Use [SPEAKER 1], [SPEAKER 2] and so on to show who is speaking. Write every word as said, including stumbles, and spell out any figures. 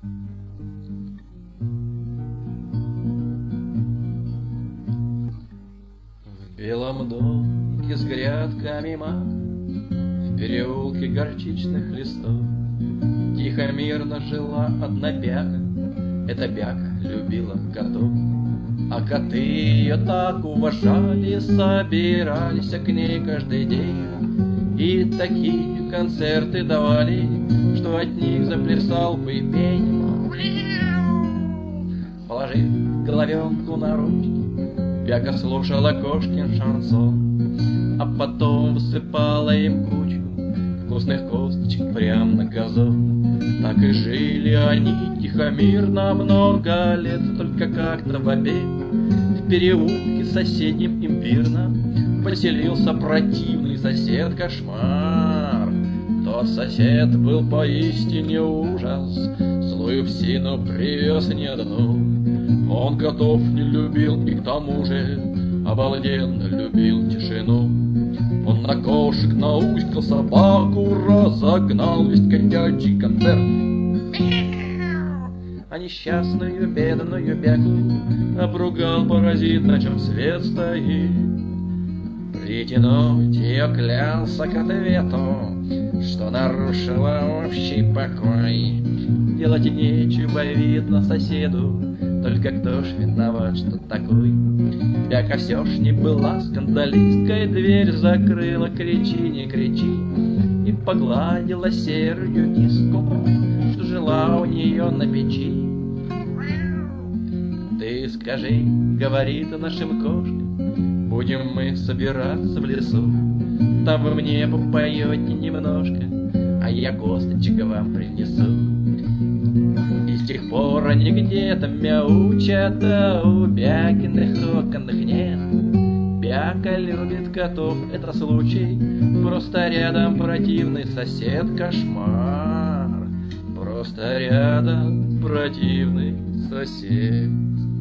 [SPEAKER 1] В белом домике с грядками мам, в переулке горчичных листов тихо мирно жила одна бяка. Эта бяка любила котов, а коты ее так уважали, собирались к ней каждый день и такие концерты давали, что от них заплясал бы пень. Положив головенку на ручки, бяка слушала кошкин шансон, а потом высыпала им кучу вкусных косточек прям на газон. Так и жили они тихо, мирно много лет. Только как-то в обед в переулке соседнем имбирном поселился противный сосед кошмар. Тот сосед был поистине ужас, злую псину привез не одну. Он котов не любил и к тому же обалденно любил тишину. Он на кошек науськал, собаку разогнал, весь котячий концерт. А несчастную бедную бяку обругал паразит, на чем свет стоит. Притянуть ее клялся к ответу, что нарушила общий покой. Делать нечего, видно, соседу, только кто ж виноват, что такой? Бяка все ж не была скандалисткой, дверь закрыла, кричи, не кричи, и погладила серую киску, что жила у нее на печи. Ты скажи, говорит нашим кошкам, будем мы собираться в лесу, там вы мне попоете немножко, а я косточек вам принесу. И с тех пор они где-то мяучат, а у бякиных оконных нет. Бяка любит котов, это случай, просто рядом противный сосед кошмар. Просто рядом противный сосед.